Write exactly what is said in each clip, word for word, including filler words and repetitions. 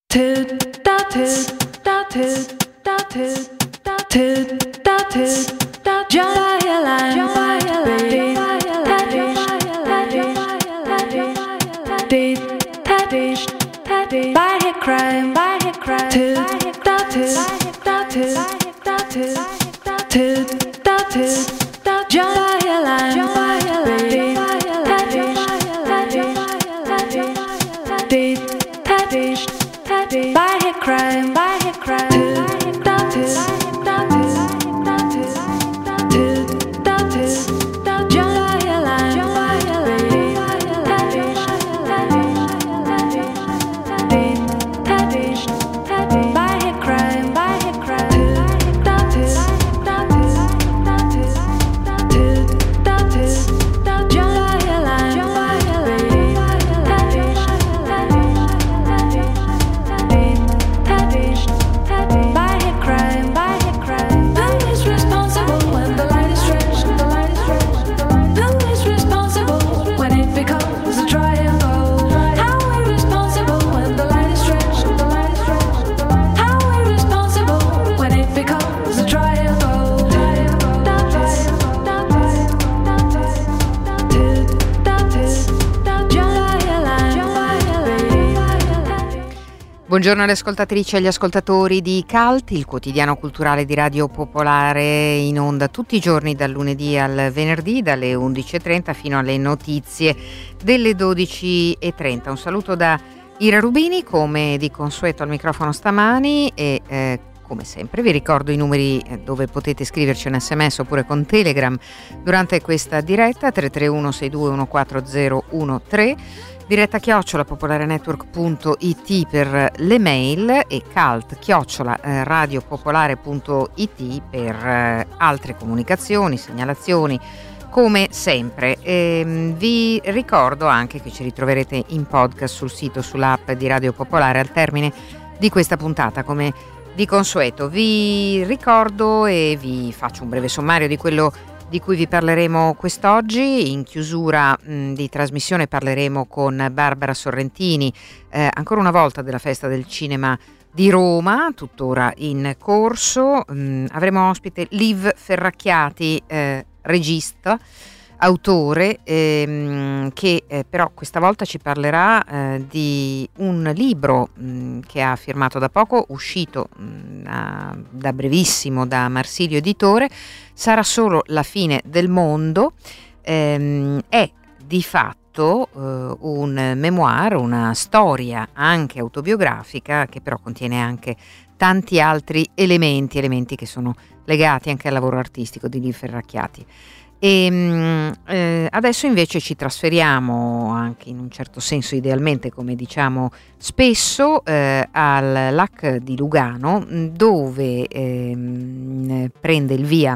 Buongiorno alle ascoltatrici e agli ascoltatori di Cult, il quotidiano culturale di Radio Popolare, in onda tutti i giorni dal lunedì al venerdì dalle undici e trenta fino alle notizie delle dodici e trenta. Un saluto da Ira Rubini, come di consueto al microfono stamani, e eh, come sempre vi ricordo i numeri dove potete scriverci un sms oppure con Telegram durante questa diretta: tre tre uno sei due uno quattro zero uno tre, diretta chiocciola popolarenetwork punto it per le mail e cult chiocciola eh, radiopopolare punto it per eh, altre comunicazioni, segnalazioni, come sempre. E, vi ricordo anche che ci ritroverete in podcast sul sito, sull'app di Radio Popolare al termine di questa puntata. Come di consueto vi ricordo e vi faccio un breve sommario di quello di cui vi parleremo quest'oggi. In chiusura mh, di trasmissione parleremo con Barbara Sorrentini eh, ancora una volta della Festa del Cinema di Roma, tuttora in corso. Mh, avremo ospite Liv Ferracchiati, eh, regista, autore, ehm, che eh, però questa volta ci parlerà eh, di un libro mh, che ha firmato da poco, uscito mh, da, da brevissimo da Marsilio Editore. Sarà solo la fine del mondo. Ehm, è di fatto eh, un memoir, una storia anche autobiografica, che però contiene anche tanti altri elementi, elementi che sono legati anche al lavoro artistico di Liv Ferracchiati. E eh, adesso invece ci trasferiamo, anche in un certo senso idealmente, come diciamo spesso, eh, al L A C di Lugano, dove eh, prende il via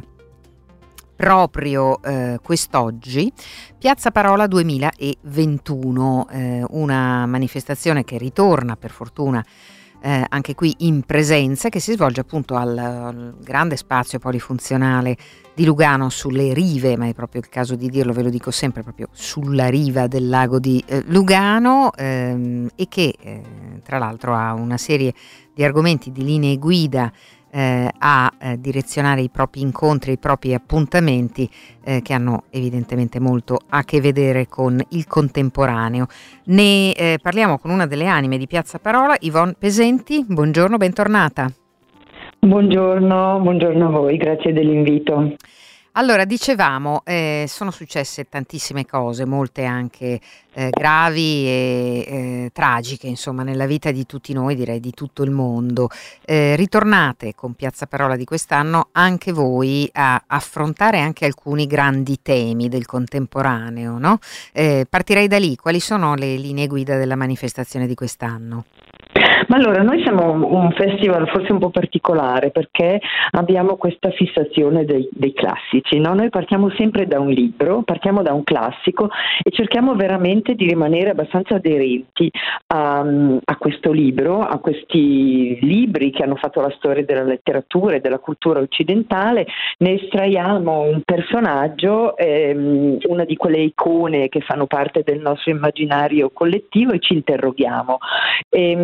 proprio eh, quest'oggi Piazza Parola duemilaventuno, eh, una manifestazione che ritorna per fortuna Eh, anche qui in presenza, che si svolge appunto al, al grande spazio polifunzionale di Lugano, sulle rive, ma è proprio il caso di dirlo, ve lo dico sempre, proprio sulla riva del lago di eh, Lugano, ehm, e che eh, tra l'altro ha una serie di argomenti, di linee guida eh, a eh, direzionare i propri incontri, i propri appuntamenti eh, che hanno evidentemente molto a che vedere con il contemporaneo. Ne eh, parliamo con una delle anime di Piazza Parola, Yvonne Pesenti. Buongiorno, bentornata. Buongiorno, buongiorno a voi, grazie dell'invito. Allora, dicevamo, eh, sono successe tantissime cose, molte anche eh, gravi e eh, tragiche, insomma, nella vita di tutti noi, direi di tutto il mondo. Eh, ritornate con Piazza Parola di quest'anno anche voi a affrontare anche alcuni grandi temi del contemporaneo, no? Eh, partirei da lì. Quali sono le linee guida della manifestazione di quest'anno? Ma allora, noi siamo un festival forse un po' particolare, perché abbiamo questa fissazione dei, dei classici, no? Noi partiamo sempre da un libro, partiamo da un classico e cerchiamo veramente di rimanere abbastanza aderenti a, a questo libro, a questi libri che hanno fatto la storia della letteratura e della cultura occidentale. Ne estraiamo un personaggio, ehm, una di quelle icone che fanno parte del nostro immaginario collettivo, e ci interroghiamo. Ehm,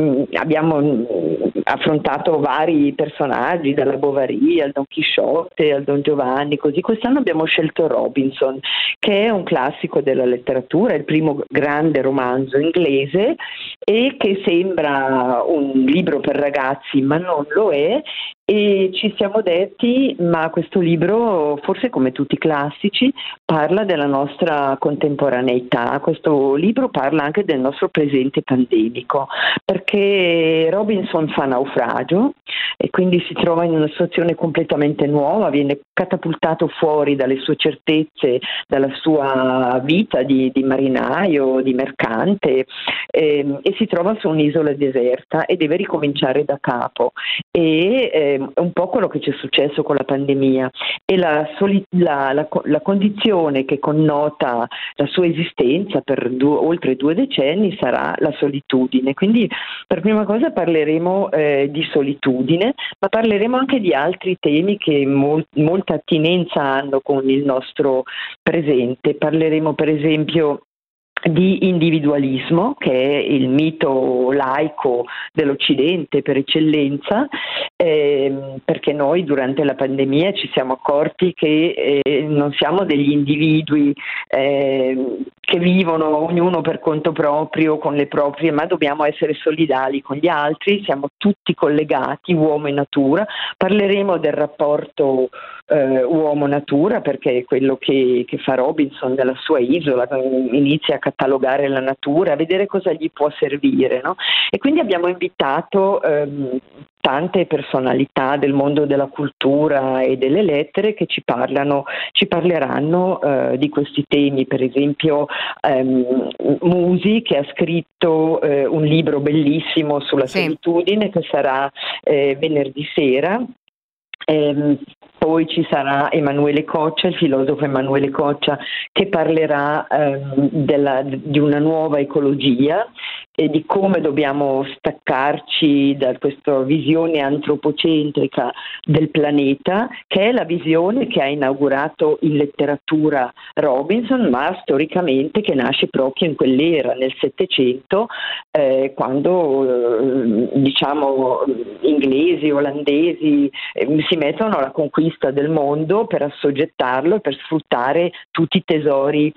ehm, abbiamo mh, affrontato vari personaggi, dalla Bovary al Don Chisciotte al Don Giovanni, così. Quest'anno abbiamo scelto Robinson, che è un classico della letteratura, è il primo grande romanzo inglese e che sembra un libro per ragazzi, ma non lo è. E ci siamo detti, ma questo libro, forse come tutti i classici, parla della nostra contemporaneità. Questo libro parla anche del nostro presente pandemico, perché Robinson fa naufragio e quindi si trova in una situazione completamente nuova, viene catapultato fuori dalle sue certezze, dalla sua vita di, di marinaio, di mercante, eh, e si trova su un'isola deserta e deve ricominciare da capo. E eh, un po' quello che ci è successo con la pandemia e la, soli- la, la, la condizione che connota la sua esistenza per due, oltre due decenni sarà la solitudine. Quindi per prima cosa parleremo eh, di solitudine, ma parleremo anche di altri temi che mol- molta attinenza hanno con il nostro presente. Parleremo per esempio di individualismo, che è il mito laico dell'Occidente per eccellenza, ehm, perché noi durante la pandemia ci siamo accorti che eh, non siamo degli individui eh, che vivono ognuno per conto proprio con le proprie, ma dobbiamo essere solidali con gli altri, siamo tutti collegati, uomo e natura. Parleremo del rapporto eh, uomo-natura, perché è quello che, che fa Robinson nella sua isola, inizia a catalogare la natura, a vedere cosa gli può servire, no? E quindi abbiamo invitato ehm, tante personalità del mondo della cultura e delle lettere che ci parlano, ci parleranno eh, di questi temi. Per esempio ehm, Musi, che ha scritto eh, un libro bellissimo sulla Sì. solitudine, che sarà eh, venerdì sera. Ehm, poi ci sarà Emanuele Coccia, il filosofo Emanuele Coccia, che parlerà ehm, della, di una nuova ecologia e di come dobbiamo staccarci da questa visione antropocentrica del pianeta, che è la visione che ha inaugurato in letteratura Robinson, ma storicamente che nasce proprio in quell'era, nel Settecento, eh, quando eh, diciamo inglesi, olandesi eh, si mettono alla conquista del mondo per assoggettarlo e per sfruttare tutti i tesori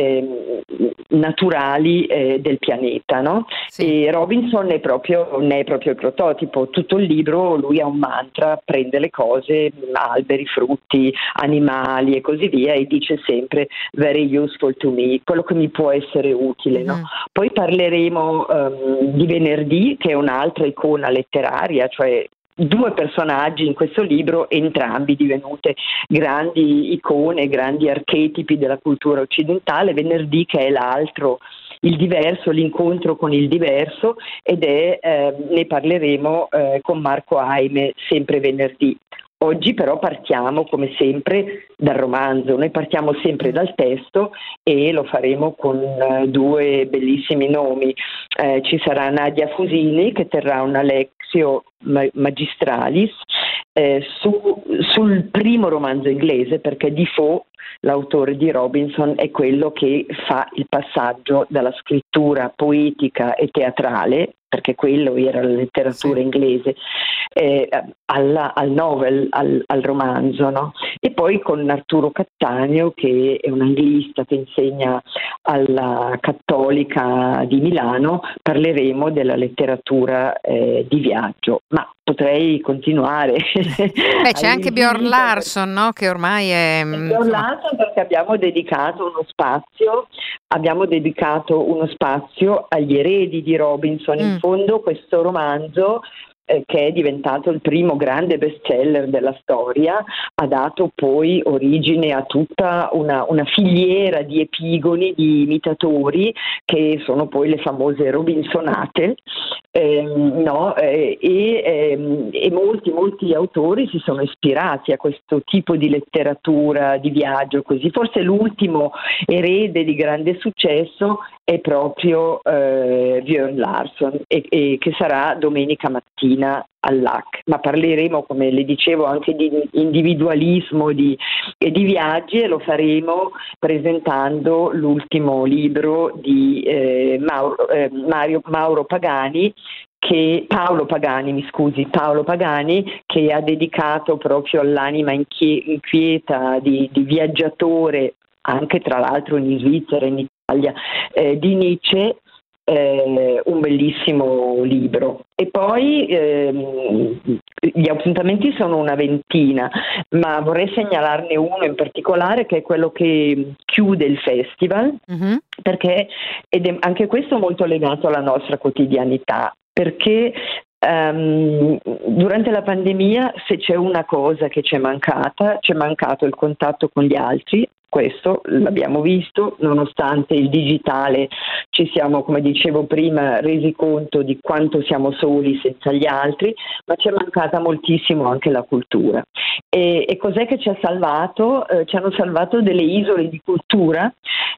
eh, naturali eh, del pianeta, no? Sì. E Robinson è proprio, ne è proprio il prototipo. Tutto il libro lui ha un mantra, prende le cose, alberi, frutti, animali e così via, e dice sempre very useful to me, quello che mi può essere utile, no? Mm-hmm. Poi parleremo um, di Venerdì, che è un'altra icona letteraria, cioè due personaggi in questo libro, entrambi divenute grandi icone, grandi archetipi della cultura occidentale. Venerdì, che è l'altro, il diverso, l'incontro con il diverso, ed è, eh, ne parleremo eh, con Marco Aime, sempre venerdì. Oggi però partiamo come sempre dal romanzo, noi partiamo sempre dal testo e lo faremo con uh, due bellissimi nomi. Eh, ci sarà Nadia Fusini, che terrà una Lectio Magistralis eh, su, sul primo romanzo inglese, perché Defoe, l'autore di Robinson, è quello che fa il passaggio dalla scrittura poetica e teatrale, perché quello era la letteratura Sì. inglese, eh, alla, al novel, al, al romanzo, no? E poi con Arturo Cattaneo, che è un anglista che insegna alla Cattolica di Milano, parleremo della letteratura eh, di viaggio. Ma potrei continuare. Beh, c'è anche Björn Larsson, no? Che ormai è... Björn Larsson, perché abbiamo dedicato uno spazio, abbiamo dedicato uno spazio agli eredi di Robinson. In Mm. fondo questo romanzo, eh, che è diventato il primo grande bestseller della storia, ha dato poi origine a tutta una, una filiera di epigoni, di imitatori, che sono poi le famose Robinsonate. Eh, no, eh, e, eh, e molti molti autori si sono ispirati a questo tipo di letteratura di viaggio, così. Forse l'ultimo erede di grande successo è proprio eh, Björn Larsson, e, e che sarà domenica mattina all'A C. Ma parleremo, come le dicevo, anche di individualismo di, e di viaggi, e lo faremo presentando l'ultimo libro di eh, Mauro, eh, Mario, Mauro Pagani, che Paolo Pagani, mi scusi, Paolo Pagani, che ha dedicato proprio all'anima inchie- inquieta di, di viaggiatore, anche tra l'altro in Svizzera, in Italia, eh, di Nietzsche, eh, un bellissimo libro. E poi ehm, gli appuntamenti sono una ventina, ma vorrei segnalarne uno in particolare che è quello che chiude il festival, Mhm. perché ed è anche questo molto legato alla nostra quotidianità, perché ehm, durante la pandemia, se c'è una cosa che ci è mancata, ci è mancato il contatto con gli altri. Questo l'abbiamo visto, nonostante il digitale ci siamo, come dicevo prima, resi conto di quanto siamo soli senza gli altri, ma ci è mancata moltissimo anche la cultura. E, e cos'è che ci ha salvato? Eh, ci hanno salvato delle isole di cultura,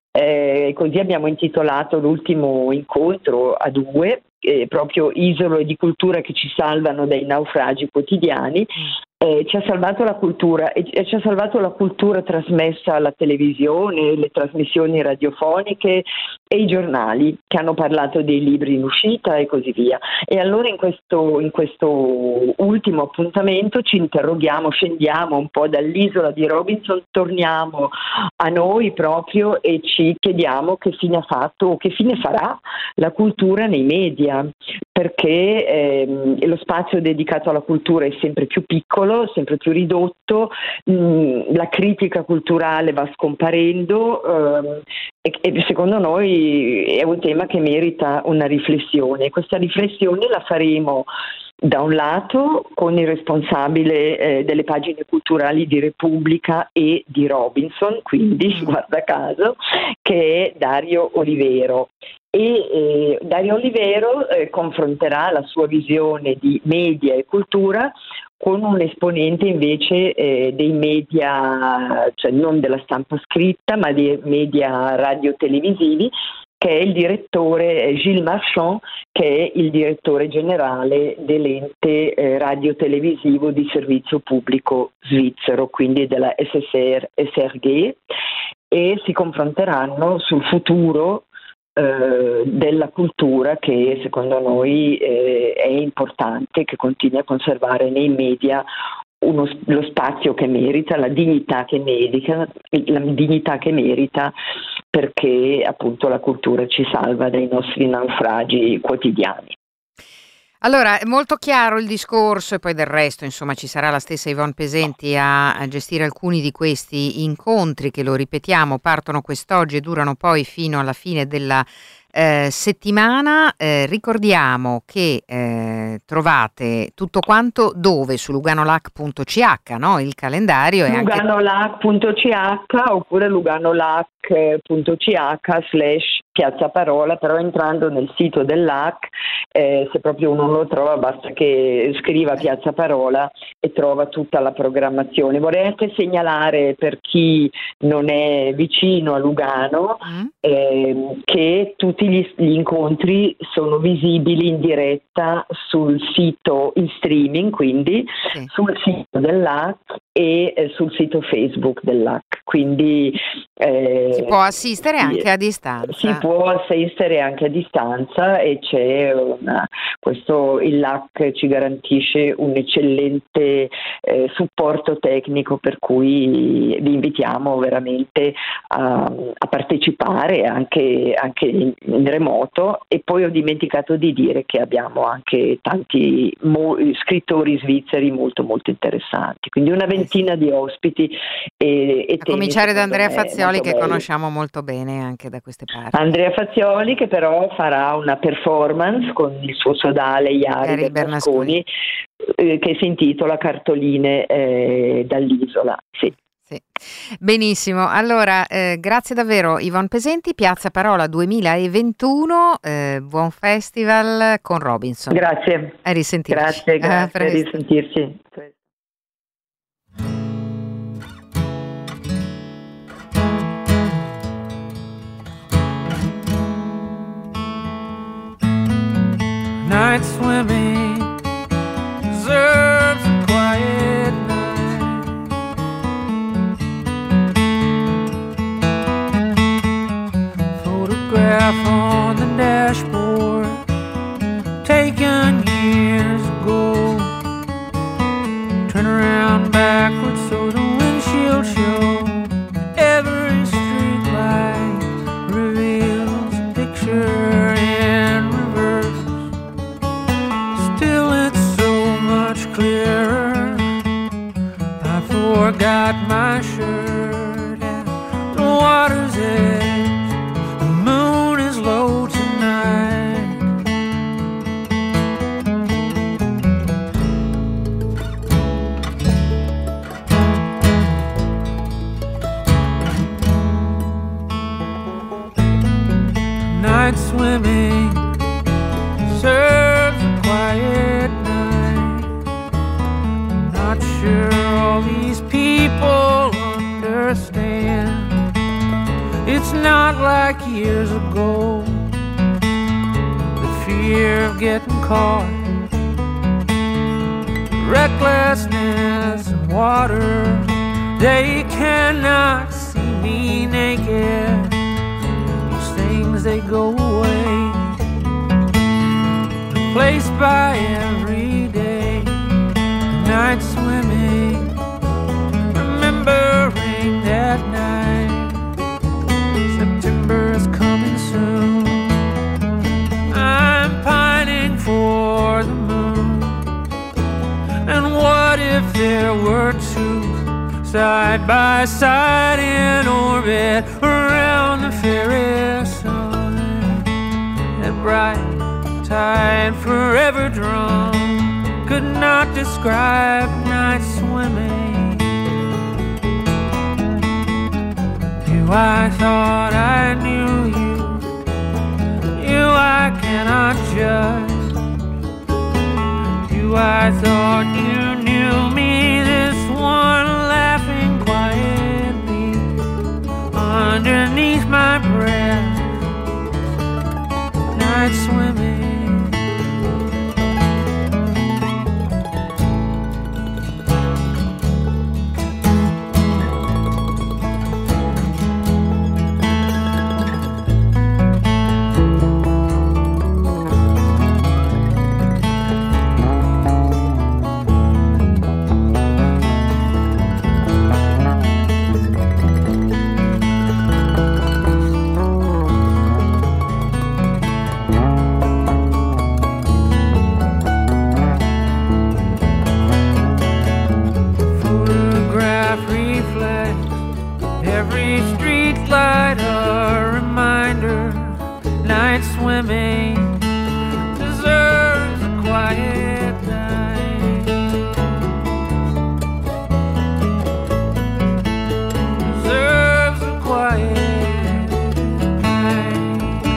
eh, così abbiamo intitolato l'ultimo incontro a due, eh, proprio isole di cultura che ci salvano dai naufragi quotidiani. Eh, ci ha salvato la cultura e, e ci ha salvato la cultura trasmessa alla televisione, le trasmissioni radiofoniche e i giornali che hanno parlato dei libri in uscita e così via. E allora in questo, in questo ultimo appuntamento ci interroghiamo, scendiamo un po' dall'isola di Robinson, torniamo a noi proprio e ci chiediamo che fine ha fatto o che fine farà la cultura nei media, perché ehm, lo spazio dedicato alla cultura è sempre più piccolo, sempre più ridotto, mh, la critica culturale va scomparendo ehm, e, e secondo noi è un tema che merita una riflessione. Questa riflessione la faremo da un lato con il responsabile eh, delle pagine culturali di Repubblica e di Robinson, quindi guarda caso, che è Dario Olivero. E eh, Dario Olivero eh, confronterà la sua visione di media e cultura con un esponente invece eh, dei media, cioè non della stampa scritta, ma dei media radio-televisivi, che è il direttore eh, Gilles Marchand, che è il direttore generale dell'ente eh, radio-televisivo di servizio pubblico svizzero, quindi della S S R, S R G, e si confronteranno sul futuro eh, della cultura che secondo noi eh, è importante, che continui a conservare nei media uno, lo spazio che merita, la dignità che merita, la dignità che merita, perché appunto la cultura ci salva dai nostri naufragi quotidiani. Allora, è molto chiaro il discorso e poi del resto, insomma, ci sarà la stessa Yvonne Pesenti a, a gestire alcuni di questi incontri che, lo ripetiamo, partono quest'oggi e durano poi fino alla fine della eh, settimana. Eh, ricordiamo che eh, trovate tutto quanto dove? Su luganolac punto c h, no? Il calendario è anche luganolac punto c h oppure luganolac punto c h slash Piazza Parola, però entrando nel sito dell'A C, eh, se proprio uno non lo trova basta che scriva Piazza Parola e trova tutta la programmazione. Vorrei anche segnalare per chi non è vicino a Lugano mm. eh, che tutti gli, gli incontri sono visibili in diretta sul sito in streaming, quindi sì. sul sito dell'A C e eh, sul sito Facebook dell'A C, quindi eh, si può assistere sì, anche a distanza. Si può assistere anche a distanza e c'è una, questo il L A C ci garantisce un eccellente eh, supporto tecnico, per cui vi invitiamo veramente a, a partecipare anche, anche in, in remoto. E poi ho dimenticato di dire che abbiamo anche tanti mo- scrittori svizzeri molto molto interessanti, quindi una ventina di ospiti e, e a cominciare da Andrea me, Fazioli, che belli. Conosciamo molto bene anche da queste parti. Andrea Fazioli, che però farà una performance con il suo sodale Iari Bernasconi, eh, che si intitola Cartoline eh, dall'isola. Sì. Sì. Benissimo, allora eh, grazie davvero Yvonne Pesenti. Piazza Parola duemilaventuno, eh, buon festival con Robinson. Grazie. A risentirci. Grazie, grazie, a risentirci. Night swimming deserves a quiet night. Photograph on the dashboard, take begun years ago. Turn around backwards so the windshield show. Every street light reveals a picture in reverse. Still it's so much clearer. I forgot my shirt at the water's edge. The moon is low tonight. Night swimming serves a quiet night. Not sure all these people understand. It's not like years ago. The fear of getting caught, recklessness and water. They cannot see me naked. These things, they go away, replaced by every day. Night swimming, remembering that night. September is coming soon. I'm pining for the moon. And what if there were two side by side in orbit around the fairy sun? That bright tide forever drawn could not describe night swimming. You, I thought I knew you. You, I cannot judge. You, I thought you knew me. This one laughing quietly underneath my breath. Night swimming. Swimming deserves a quiet night. Deserves a quiet night.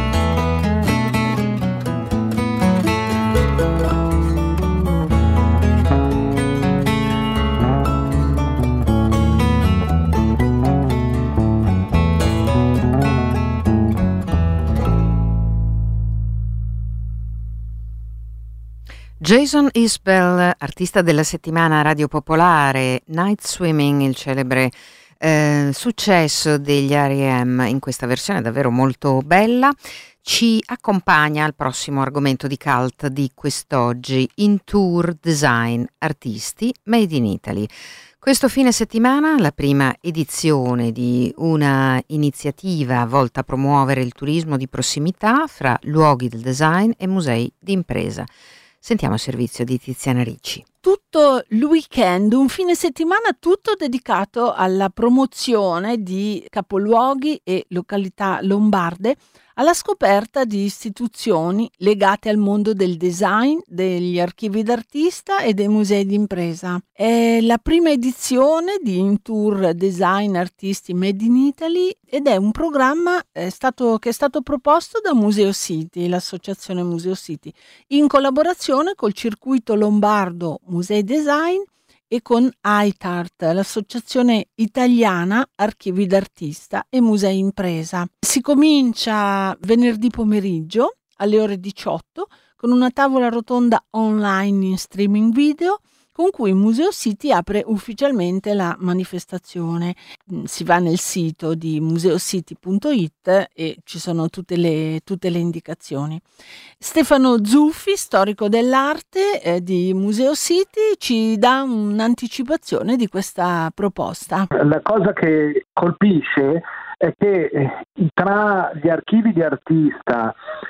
Jason Isbell, artista della settimana Radio Popolare, Night Swimming, il celebre eh, successo degli R E M in questa versione davvero molto bella, ci accompagna al prossimo argomento di cult di quest'oggi, In Tour Design Artisti Made in Italy. Questo fine settimana la prima edizione di una iniziativa volta a promuovere il turismo di prossimità fra luoghi del design e musei di impresa. Sentiamo il servizio di Tiziana Ricci. Tutto il weekend, un fine settimana tutto dedicato alla promozione di capoluoghi e località lombarde, alla scoperta di istituzioni legate al mondo del design, degli archivi d'artista e dei musei d'impresa. È la prima edizione di In Tour Design Artisti Made in Italy ed è un programma è stato, che è stato proposto da Museo City, l'associazione Museo City, in collaborazione col circuito lombardo Musei Design e con I T A R T, l'associazione italiana archivi d'artista e musei impresa. Si comincia venerdì pomeriggio alle ore diciotto con una tavola rotonda online in streaming video con cui Museo City apre ufficialmente la manifestazione. Si va nel sito di museocity punto it e ci sono tutte le, tutte le indicazioni. Stefano Zuffi, storico dell'arte eh, di Museo City, ci dà un'anticipazione di questa proposta. La cosa che colpisce è che tra gli archivi di artista,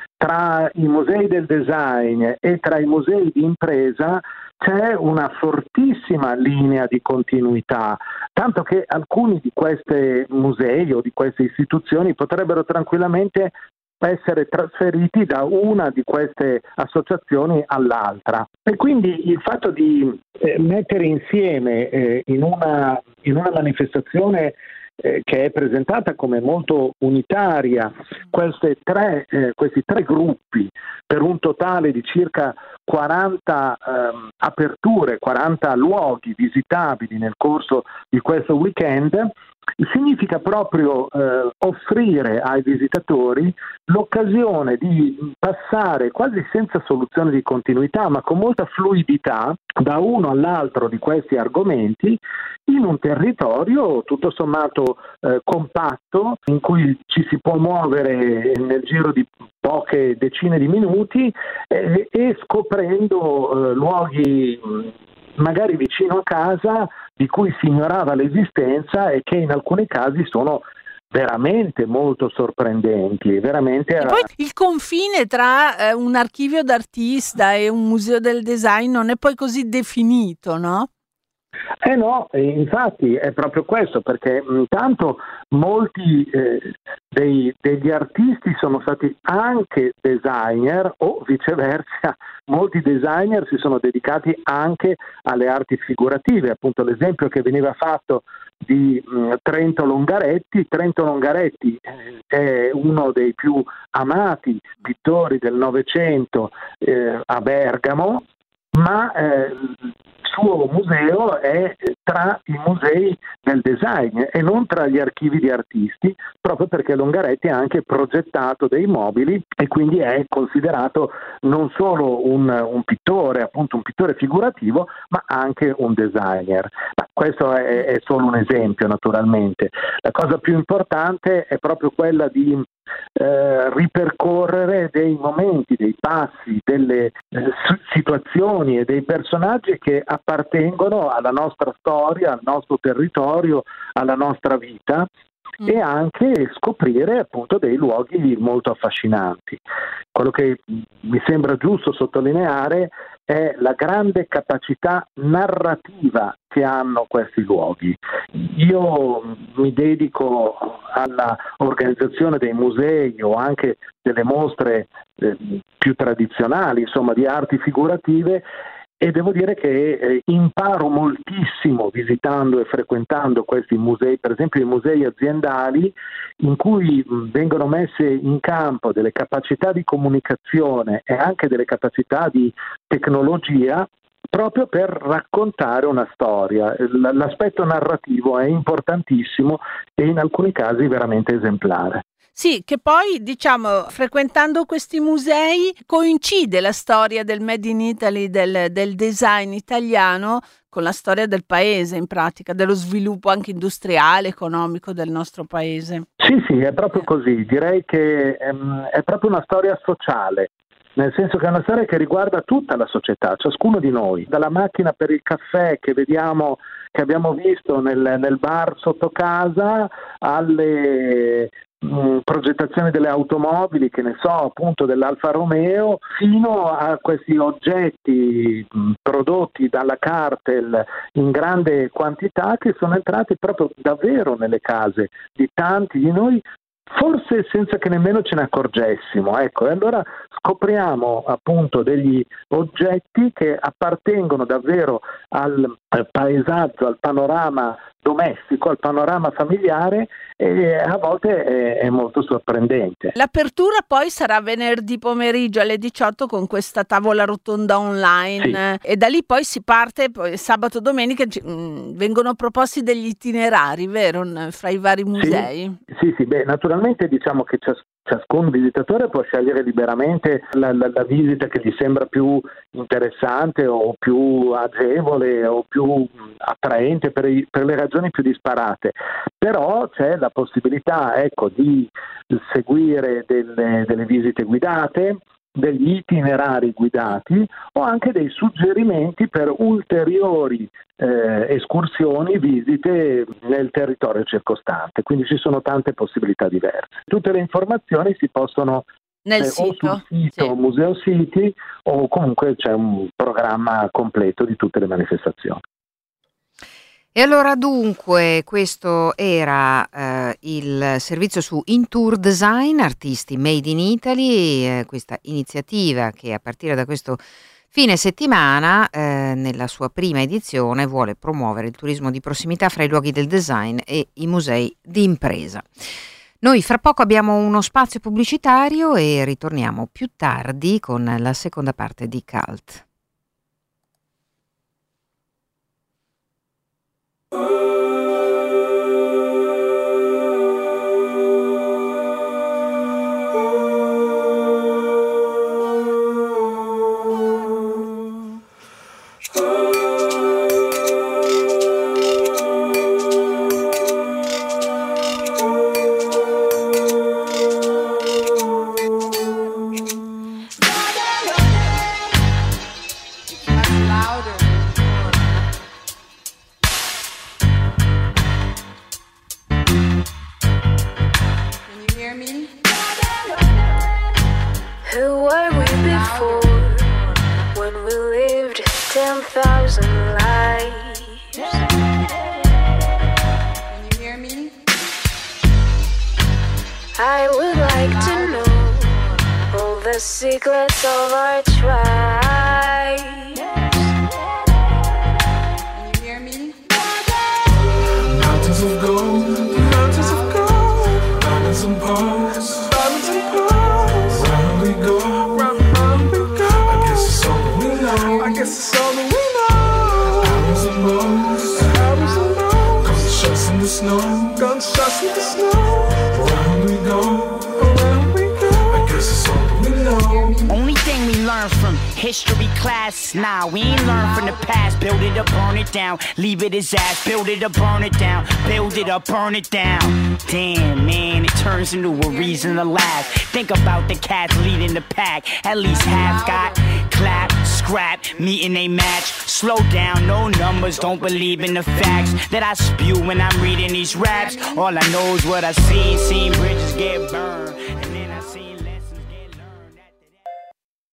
tra i musei del design e tra i musei di impresa c'è una fortissima linea di continuità, tanto che alcuni di questi musei o di queste istituzioni potrebbero tranquillamente essere trasferiti da una di queste associazioni all'altra. E quindi il fatto di eh, mettere insieme eh, in una, in una manifestazione eh, che è presentata come molto unitaria queste tre, eh, questi tre gruppi per un totale di circa quaranta ehm, aperture, quaranta luoghi visitabili nel corso di questo weekend, significa proprio eh, offrire ai visitatori l'occasione di passare quasi senza soluzione di continuità, ma con molta fluidità da uno all'altro di questi argomenti in un territorio tutto sommato eh, compatto, in cui ci si può muovere nel giro di poche decine di minuti eh, e scoprendo eh, luoghi mh, magari vicino a casa di cui si ignorava l'esistenza e che in alcuni casi sono veramente molto sorprendenti, veramente. E poi il confine tra eh, un archivio d'artista e un museo del design non è poi così definito, no? Eh no, infatti è proprio questo, perché intanto molti eh, dei, degli artisti sono stati anche designer o viceversa, molti designer si sono dedicati anche alle arti figurative, appunto l'esempio che veniva fatto di mh, Trento Longaretti. Trento Longaretti eh, è uno dei più amati pittori del Novecento eh, a Bergamo, ma eh, il suo museo è tra i musei del design e non tra gli archivi di artisti, proprio perché Longaretti ha anche progettato dei mobili e quindi è considerato non solo un, un pittore, appunto un pittore figurativo, ma anche un designer. Ma questo è, è solo un esempio, naturalmente. La cosa più importante è proprio quella di Eh, ripercorrere dei momenti, dei passi, delle eh, situazioni e dei personaggi che appartengono alla nostra storia, al nostro territorio, alla nostra vita mm. e anche scoprire appunto dei luoghi molto affascinanti. Quello che mi sembra giusto sottolineare è la grande capacità narrativa che hanno questi luoghi. Io mi dedico alla organizzazione dei musei o anche delle mostre eh, più tradizionali, insomma, di arti figurative, e devo dire che eh, imparo moltissimo visitando e frequentando questi musei, per esempio i musei aziendali, in cui mh, vengono messe in campo delle capacità di comunicazione e anche delle capacità di tecnologia proprio per raccontare una storia. L- l'aspetto narrativo è importantissimo e in alcuni casi veramente esemplare. Sì, che poi, diciamo, frequentando questi musei coincide la storia del Made in Italy, del, del design italiano, con la storia del paese, in pratica, dello sviluppo anche industriale, economico del nostro paese. Sì, sì, è proprio così. Direi che ehm, è proprio una storia sociale. Nel senso che è una storia che riguarda tutta la società, ciascuno di noi, dalla macchina per il caffè che vediamo, che abbiamo visto nel, nel bar sotto casa, alle mh, progettazioni delle automobili, che ne so, appunto dell'Alfa Romeo, fino a questi oggetti mh, prodotti dalla Cartel in grande quantità che sono entrati proprio davvero nelle case di tanti di noi, forse senza che nemmeno ce ne accorgessimo, ecco, e allora scopriamo appunto degli oggetti che appartengono davvero al, al paesaggio, al panorama domestico, al panorama familiare, e a volte è, è molto sorprendente. L'apertura poi sarà venerdì pomeriggio alle diciotto con questa tavola rotonda online, sì. E da lì poi si parte, poi sabato domenica mh, vengono proposti degli itinerari, vero, fra i vari musei? Sì, sì, sì, beh, naturalmente diciamo che cias- ciascun visitatore può scegliere liberamente la, la, la visita che gli sembra più interessante o più agevole o più attraente per, i, per le ragioni più disparate, però c'è la possibilità, ecco, di seguire delle, delle visite guidate, degli itinerari guidati o anche dei suggerimenti per ulteriori eh, escursioni, visite nel territorio circostante. Quindi ci sono tante possibilità diverse. Tutte le informazioni si possono nel eh, sito, o sul sito sì. Museo City, o comunque c'è un programma completo di tutte le manifestazioni. E allora dunque questo era eh, il servizio su In-Tour Design, artisti made in Italy, eh, questa iniziativa che a partire da questo fine settimana eh, nella sua prima edizione vuole promuovere il turismo di prossimità fra i luoghi del design e i musei di impresa. Noi fra poco abbiamo uno spazio pubblicitario e ritorniamo più tardi con la seconda parte di Cult. Secrets of our tribe. Can you hear me? Mountains of gold, mountains of gold, diamonds and pearls, diamonds and pearls. Round we go, round, round we go. I guess it's all that we know. I guess it's all that we know. Arrows and bows, arrows and bows. Gunshots in the snow, gunshots in the snow. Round we go, around we go. I guess it's all that we know. Only thing we learn from history class, nah, we ain't learn from the past. Build it up, burn it down, leave it as ass. Build it up, burn it down, build it up, burn it down. Damn, man, it turns into a reason to laugh. Think about the cats leading the pack. At least half got clap, scrap, meeting they match. Slow down, no numbers, don't believe in the facts that I spew when I'm reading these raps. All I know is what I see, seen bridges get burned, and then I seen lessons get learned after that.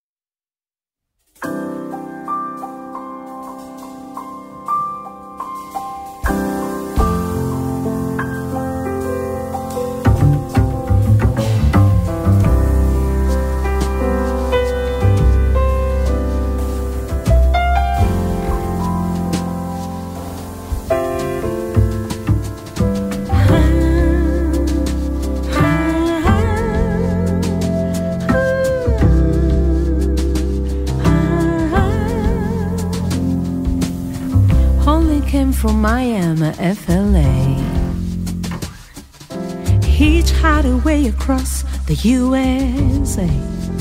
From Miami, F L A, hitchhiked away across the U S A.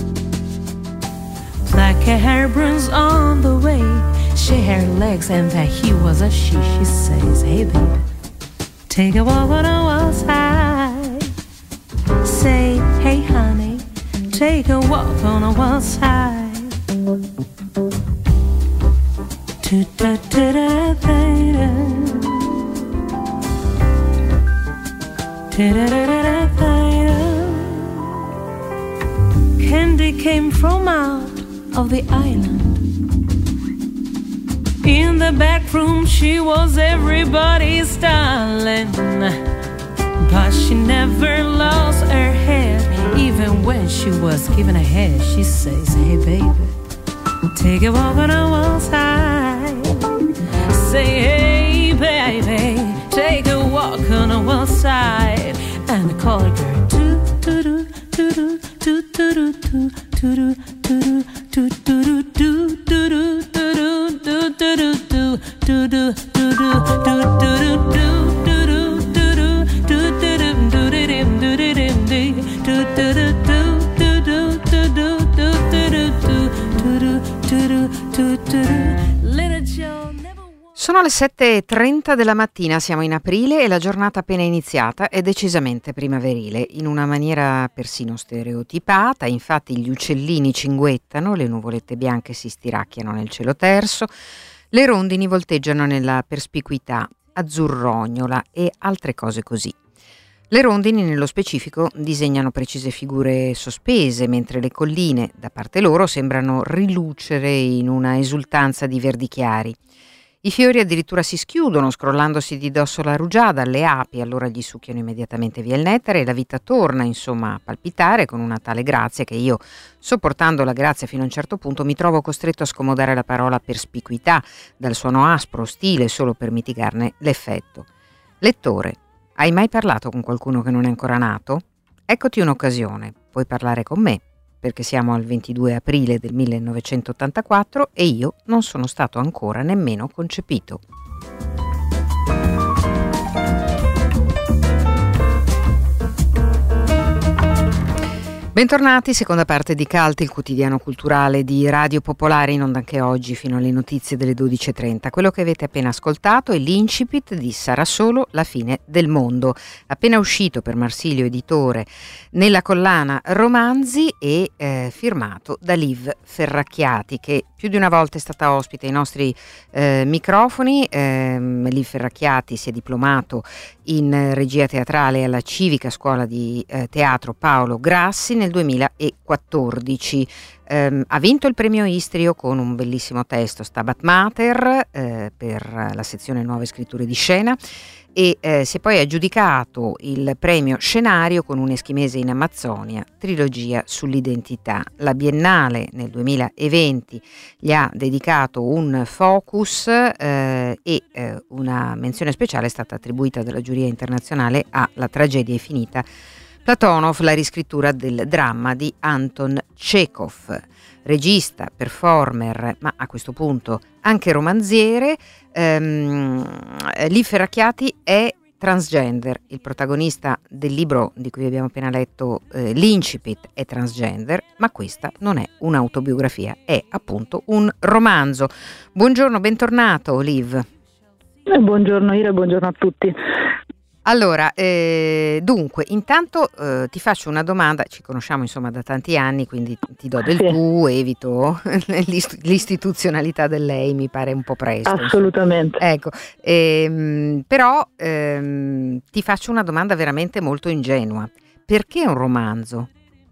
Black hair burns on the way, she had legs and that he was a she. She says, hey baby, take a walk on the wild side. Say, hey honey, take a walk on the wild side. Candy came from out of the island. In the back room she was everybody's darling, but she never lost her head. Even when she was given a head, she says, hey baby, take a walk on the wild side. Say, hey baby, take a walk on the wild side. And call her girl, do do do do do do do do do do do do do do do do do Little Joe never. Sono le sette e trenta della mattina, siamo in aprile e la giornata appena iniziata è decisamente primaverile, in una maniera persino stereotipata. Infatti gli uccellini cinguettano, le nuvolette bianche si stiracchiano nel cielo terso, le rondini volteggiano nella perspicuità azzurrognola e altre cose così. Le rondini nello specifico disegnano precise figure sospese, mentre le colline da parte loro sembrano rilucere in una esultanza di verdi chiari. I fiori addirittura si schiudono, scrollandosi di dosso la rugiada, le api allora gli succhiano immediatamente via il nettare e la vita torna insomma a palpitare con una tale grazia che io, sopportando la grazia fino a un certo punto, mi trovo costretto a scomodare la parola perspicuità dal suono aspro, ostile, solo per mitigarne l'effetto. Lettore, hai mai parlato con qualcuno che non è ancora nato? Eccoti un'occasione, puoi parlare con me, perché siamo al ventidue aprile del millenovecentottantaquattro e io non sono stato ancora nemmeno concepito. Bentornati, seconda parte di Cult, il quotidiano culturale di Radio Popolare, in onda anche oggi fino alle notizie delle dodici e trenta. Quello che avete appena ascoltato è l'incipit di Sarà solo la fine del mondo, appena uscito per Marsilio Editore nella collana Romanzi e eh, firmato da Liv Ferracchiati, che più di una volta è stata ospite ai nostri eh, microfoni. Eh, Liv Ferracchiati si è diplomato in regia teatrale alla Civica Scuola di eh, Teatro Paolo Grassi nel duemilaquattordici. Um, ha vinto il premio Istrio con un bellissimo testo, Stabat Mater, eh, per la sezione Nuove Scritture di Scena, e eh, si è poi aggiudicato il premio Scenario con un eschimese in Amazzonia, trilogia sull'identità. La Biennale nel duemilaventi gli ha dedicato un focus eh, e eh, una menzione speciale è stata attribuita dalla giuria internazionale a La tragedia è finita, Platonov, la riscrittura del dramma di Anton Chekhov. Regista, performer, ma a questo punto anche romanziere, ehm, Liv Ferracchiati è transgender. Il protagonista del libro di cui abbiamo appena letto, eh, l'incipit, è transgender, ma questa non è un'autobiografia, è appunto un romanzo. Buongiorno, bentornato Liv. Eh, buongiorno Ira, buongiorno a tutti. Allora, eh, dunque, intanto eh, ti faccio una domanda, ci conosciamo insomma da tanti anni, quindi ti do del Sì. tu, evito l'ist- l'istituzionalità del lei, mi pare un po' presto. Assolutamente. insomma. Ecco, ehm, però ehm, ti faccio una domanda veramente molto ingenua. Perché un romanzo?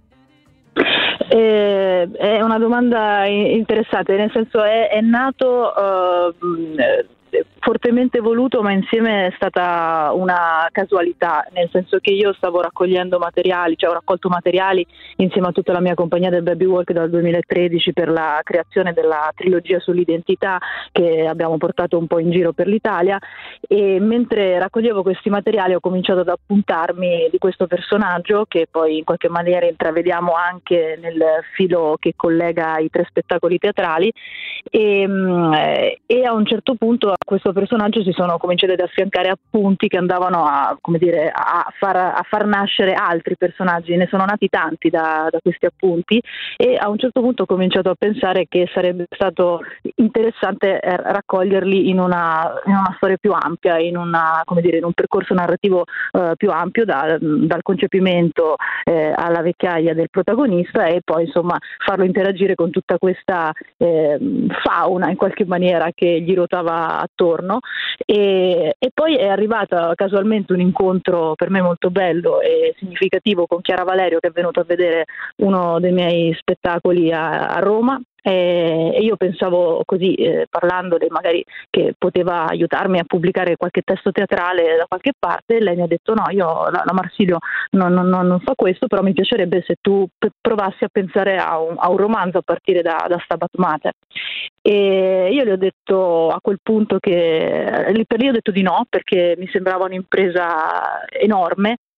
Eh, è una domanda i- interessante, nel senso è, è nato eh, mh, fortemente voluto, ma insieme è stata una casualità, nel senso che io stavo raccogliendo materiali, cioè ho raccolto materiali insieme a tutta la mia compagnia del Baby Walk dal duemilatredici per la creazione della trilogia sull'identità che abbiamo portato un po' in giro per l'Italia, e mentre raccoglievo questi materiali ho cominciato ad appuntarmi di questo personaggio che poi in qualche maniera intravediamo anche nel filo che collega i tre spettacoli teatrali, e, e a un certo punto a questo personaggio si sono cominciati ad affiancare appunti che andavano a, come dire, a far, a far nascere altri personaggi. Ne sono nati tanti da, da questi appunti, e a un certo punto ho cominciato a pensare che sarebbe stato interessante eh, raccoglierli in una, in una storia più ampia, in, una, come dire, in un percorso narrativo eh, più ampio, da, dal concepimento eh, alla vecchiaia del protagonista, e poi insomma farlo interagire con tutta questa eh, fauna in qualche maniera che gli ruotava attorno. E, e poi è arrivata casualmente un incontro per me molto bello e significativo con Chiara Valerio, che è venuto a vedere uno dei miei spettacoli a, a Roma. E io pensavo così, eh, parlandole magari che poteva aiutarmi a pubblicare qualche testo teatrale da qualche parte. Lei mi ha detto no, io la, la Marsilio non, non, non fa questo, però mi piacerebbe se tu p- provassi a pensare a un, a un romanzo a partire da, da Stabat Mater. E io le ho detto a quel punto che lì per lì ho detto di no, perché mi sembrava un'impresa enorme,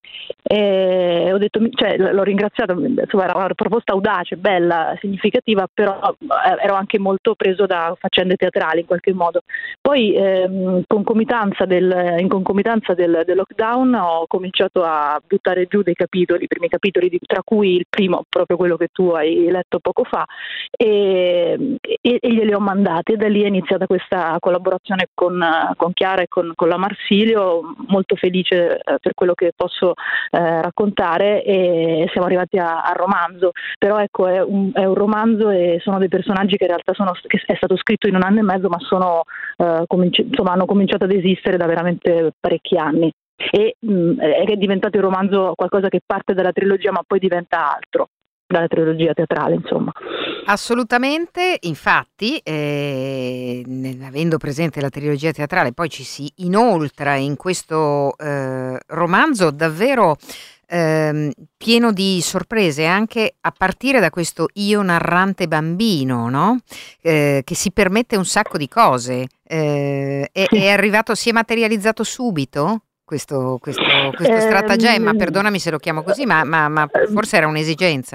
E ho detto, cioè, l'ho ringraziato, insomma, era una proposta audace, bella, significativa, però ero anche molto preso da faccende teatrali in qualche modo. Poi ehm, concomitanza del, in concomitanza del, del lockdown ho cominciato a buttare giù dei capitoli, i primi capitoli, di, tra cui il primo, proprio quello che tu hai letto poco fa, e, e, e glieli ho mandati, e da lì è iniziata questa collaborazione con, con Chiara e con, con la Marsilio, molto felice eh, per quello che posso eh, raccontare, e siamo arrivati a- al romanzo. Però ecco, è un, è un romanzo e sono dei personaggi che in realtà sono, che è stato scritto in un anno e mezzo, ma sono eh, cominci- insomma hanno cominciato ad esistere da veramente parecchi anni, e mh, è diventato il romanzo qualcosa che parte dalla trilogia ma poi diventa altro, dalla trilogia teatrale, insomma. Assolutamente, infatti, eh, ne- avendo presente la trilogia teatrale, poi ci si inoltra in questo eh, romanzo davvero ehm, pieno di sorprese, anche a partire da questo io narrante bambino, no? Eh, che si permette un sacco di cose. Eh, è, Sì. è arrivato, si è materializzato subito questo, questo, questo stratagemma, Ehm, perdonami se lo chiamo così, ma, ma- ma forse era un'esigenza.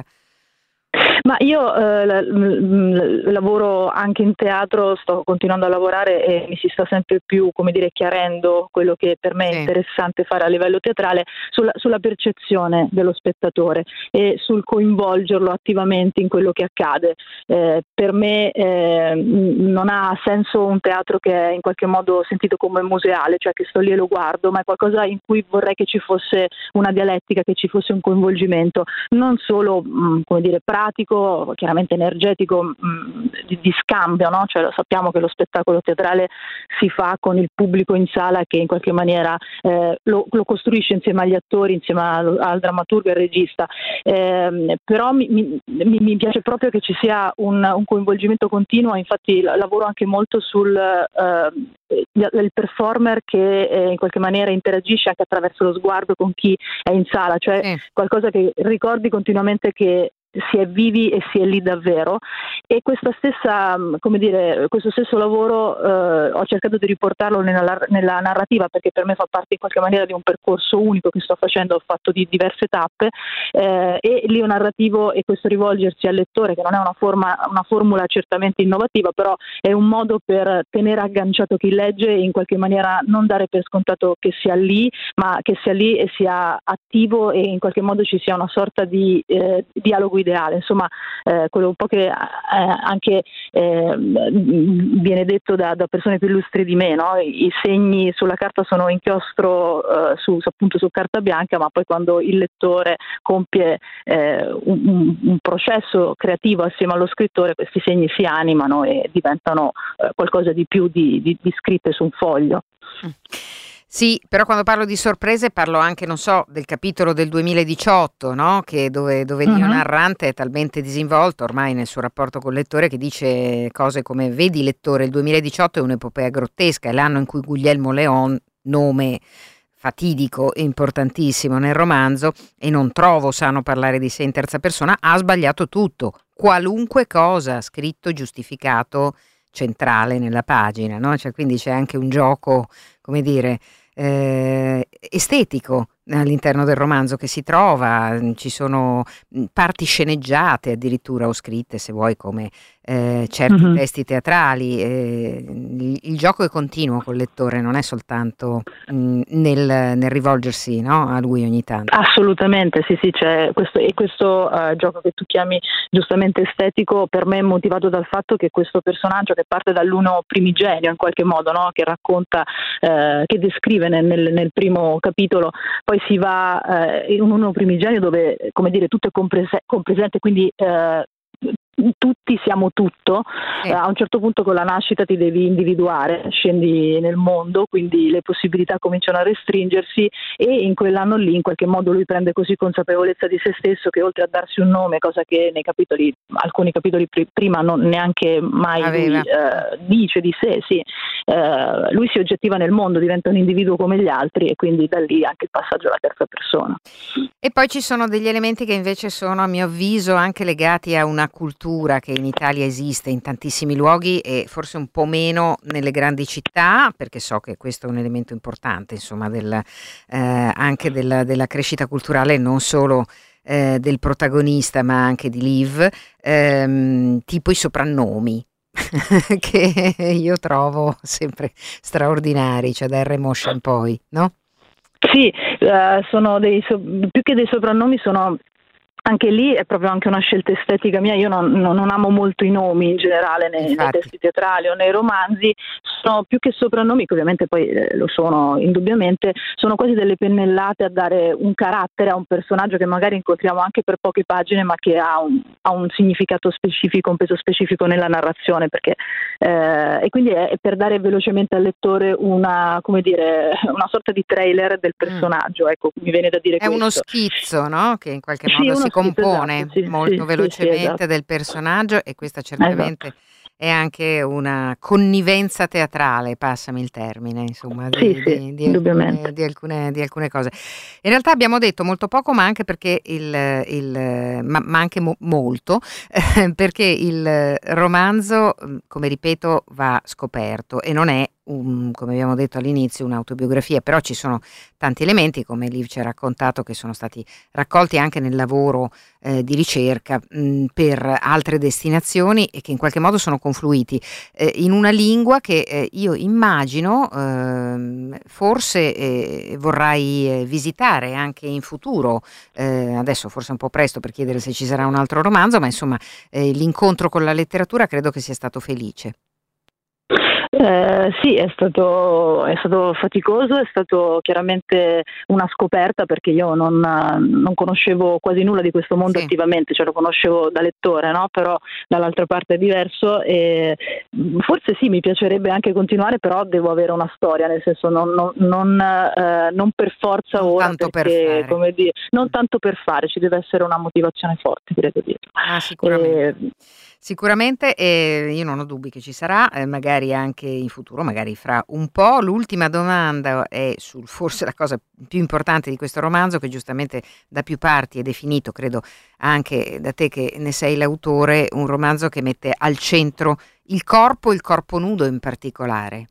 Ma io eh, la- l- lavoro anche in teatro, sto continuando a lavorare e mi si sta sempre più, come dire, chiarendo quello che per me è Sì. interessante fare a livello teatrale, sulla, sulla percezione dello spettatore e sul coinvolgerlo attivamente in quello che accade. Eh, per me eh, n- non ha senso un teatro che è in qualche modo sentito come museale, cioè che sto lì e lo guardo, ma è qualcosa in cui vorrei che ci fosse una dialettica, che ci fosse un coinvolgimento, non solo mh, come dire, pratico, chiaramente energetico, mh, di, di scambio, no? Cioè, lo sappiamo che lo spettacolo teatrale si fa con il pubblico in sala, che in qualche maniera eh, lo, lo costruisce insieme agli attori, insieme al, al drammaturgo e al regista. Eh, però mi, mi, mi piace proprio che ci sia un, un coinvolgimento continuo, infatti lavoro anche molto sul eh, il performer che eh, in qualche maniera interagisce anche attraverso lo sguardo con chi è in sala, cioè Sì. qualcosa che ricordi continuamente che si è vivi e si è lì davvero. E questa stessa, come dire, questo stesso lavoro eh, ho cercato di riportarlo nella, nella narrativa, perché per me fa parte in qualche maniera di un percorso unico che sto facendo, ho fatto di diverse tappe, eh, e lì un narrativo e questo rivolgersi al lettore, che non è una, forma, una formula certamente innovativa, però è un modo per tenere agganciato chi legge e in qualche maniera non dare per scontato che sia lì, ma che sia lì e sia attivo e in qualche modo ci sia una sorta di eh, dialogo ideale, insomma eh, quello un po' che eh, anche eh, viene detto da, da persone più illustri di me, no? I segni sulla carta sono inchiostro eh, su, appunto su carta bianca, ma poi quando il lettore compie eh, un, un, un processo creativo assieme allo scrittore, questi segni si animano e diventano eh, qualcosa di più di, di, di scritte su un foglio. Sì, però quando parlo di sorprese parlo anche, non so, del capitolo del duemiladiciotto, no? Che dove, dove il mio Mhm. narrante è talmente disinvolto ormai nel suo rapporto col lettore che dice cose come: vedi lettore, il duemiladiciotto è un'epopea grottesca, è l'anno in cui Guglielmo Leon, nome fatidico e importantissimo nel romanzo, e non trovo sano parlare di sé in terza persona, ha sbagliato tutto, qualunque cosa, scritto, giustificato, centrale nella pagina, no? Cioè, quindi c'è anche un gioco, come dire, eh, estetico all'interno del romanzo che si trova, ci sono mh, parti sceneggiate addirittura o scritte, se vuoi, come eh, certi Mhm. testi teatrali. eh, il, il gioco è continuo col lettore, non è soltanto mh, nel, nel rivolgersi, no, a lui ogni tanto. Assolutamente, sì, sì, c'è questo, e questo eh, gioco che tu chiami giustamente estetico, per me è motivato dal fatto che questo personaggio, che parte dall'uno primigenio in qualche modo, no? Che racconta, eh, che descrive nel, nel, nel primo capitolo, poi si va eh, in un uno primigenio dove, come dire, tutto è comprese- compresente, quindi eh, tutti siamo tutto. Sì. Eh, a un certo punto con la nascita ti devi individuare, scendi nel mondo, quindi le possibilità cominciano a restringersi, e in quell'anno lì in qualche modo lui prende così consapevolezza di se stesso che, oltre a darsi un nome, cosa che nei capitoli, alcuni capitoli pri- prima non neanche mai Aveva. lui, eh, dice di sé, sì, eh, lui si oggettiva nel mondo, diventa un individuo come gli altri, e quindi da lì anche il passaggio alla terza persona. E poi ci sono degli elementi che invece sono, a mio avviso, anche legati a una cultura che in Italia esiste in tantissimi luoghi e forse un po' meno nelle grandi città, perché so che questo è un elemento importante, insomma, del, eh, anche della, della crescita culturale, non solo eh, del protagonista ma anche di Liv, ehm, tipo i soprannomi. Che io trovo sempre straordinari, cioè da R. Motion poi, no? Sì, eh, sono dei so- più che dei soprannomi sono anche lì è proprio anche una scelta estetica mia. Io non, non, non amo molto i nomi in generale nei, nei testi teatrali o nei romanzi. Sono più che soprannomi, che ovviamente poi eh, lo sono indubbiamente, sono quasi delle pennellate a dare un carattere a un personaggio che magari incontriamo anche per poche pagine, ma che ha un, ha un significato specifico, un peso specifico nella narrazione, perché eh, e quindi è, è per dare velocemente al lettore una, come dire, una sorta di trailer del personaggio. Mm. Ecco, mi viene da dire è questo. Uno schizzo, no? Che in qualche modo sì, si compone esatto, sì, molto sì, velocemente sì, esatto. del personaggio, e questa certamente esatto. È anche una connivenza teatrale, passami il termine, insomma, di, sì, di, sì, di, alcune, di, alcune, di alcune cose. In realtà abbiamo detto molto poco, ma anche perché il, il ma, ma anche mo, molto, eh, perché il romanzo, come ripeto, va scoperto e non è Un, come abbiamo detto all'inizio, un'autobiografia, però ci sono tanti elementi, come Liv ci ha raccontato, che sono stati raccolti anche nel lavoro eh, di ricerca mh, per altre destinazioni e che in qualche modo sono confluiti eh, in una lingua che eh, io immagino eh, forse eh, vorrai eh, visitare anche in futuro. Eh, adesso forse è un po' presto per chiedere se ci sarà un altro romanzo, ma insomma eh, l'incontro con la letteratura credo che sia stato felice. Eh, sì, è stato, è stato faticoso, è stato chiaramente una scoperta, perché io non, non conoscevo quasi nulla di questo mondo sì. attivamente, cioè lo conoscevo da lettore, no? Però dall'altra parte è diverso, e forse sì, mi piacerebbe anche continuare, però devo avere una storia, nel senso non, non, non, eh, non per forza non ora, tanto perché, per fare. come dire, non tanto per fare, ci deve essere una motivazione forte, credo dietro. Ah, sicuramente. E, Sicuramente, e io non ho dubbi che ci sarà, eh, magari anche in futuro, magari fra un po'. L'ultima domanda è sul forse la cosa più importante di questo romanzo, che giustamente da più parti è definito, credo anche da te che ne sei l'autore, un romanzo che mette al centro il corpo, il corpo nudo in particolare.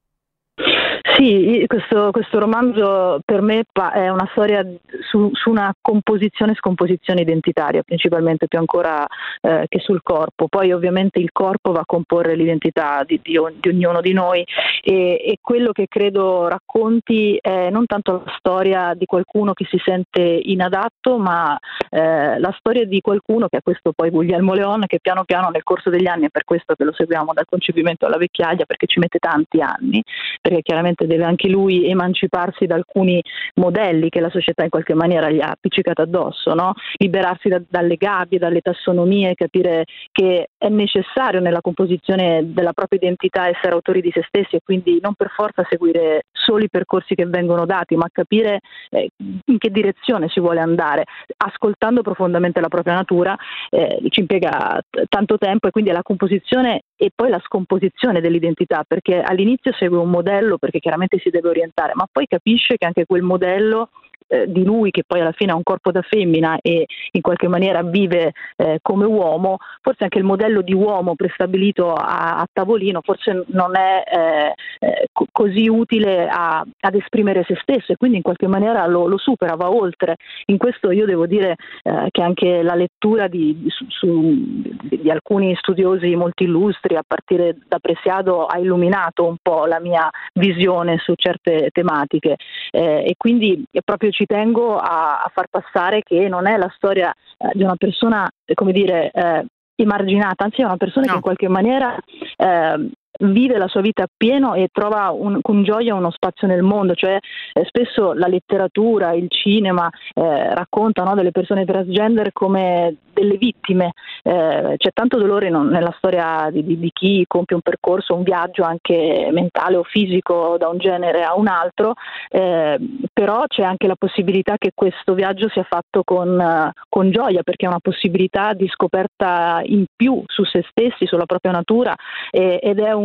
Sì, questo, questo romanzo per me è una storia su, su una composizione e scomposizione identitaria, principalmente, più ancora eh, che sul corpo. Poi ovviamente il corpo va a comporre l'identità di, di, di ognuno di noi, e, e quello che credo racconti è non tanto la storia di qualcuno che si sente inadatto, ma eh, la storia di qualcuno, che è questo poi Guglielmo Leon, che piano piano nel corso degli anni, è per questo che lo seguiamo dal concepimento alla vecchiaia, perché ci mette tanti anni, perché chiaramente deve anche lui emanciparsi da alcuni modelli che la società in qualche maniera gli ha appiccicato addosso, no? Liberarsi da, dalle gabbie, dalle tassonomie, capire che è necessario nella composizione della propria identità essere autori di se stessi, e quindi non per forza seguire solo i percorsi che vengono dati, ma capire eh, in che direzione si vuole andare, ascoltando profondamente la propria natura. Eh, ci impiega t- tanto tempo, e quindi è la composizione e poi la scomposizione dell'identità, perché all'inizio segue un modello perché chiaramente si deve orientare, ma poi capisce che anche quel modello eh, di lui, che poi alla fine ha un corpo da femmina e in qualche maniera vive eh, come uomo, forse anche il modello di uomo prestabilito a, a tavolino forse non è eh, eh, co- così utile a, ad esprimere se stesso, e quindi in qualche maniera lo, lo supera, va oltre. In questo io devo dire eh, che anche la lettura di, di, su, su, di, di alcuni studiosi molto illustri, a partire da Presiado, ha illuminato un po' la mia visione su certe tematiche, eh, e quindi proprio ci tengo a, a far passare che non è la storia eh, di una persona, eh, come dire, eh, emarginata, anzi è una persona no. che in qualche maniera eh, vive la sua vita appieno e trova un, con gioia uno spazio nel mondo, cioè eh, spesso la letteratura, il cinema eh, raccontano, no, delle persone transgender come delle vittime, eh, c'è tanto dolore non, nella storia di, di, di chi compie un percorso, un viaggio anche mentale o fisico da un genere a un altro, eh, però c'è anche la possibilità che questo viaggio sia fatto con, uh, con gioia, perché è una possibilità di scoperta in più su se stessi, sulla propria natura, eh, ed è un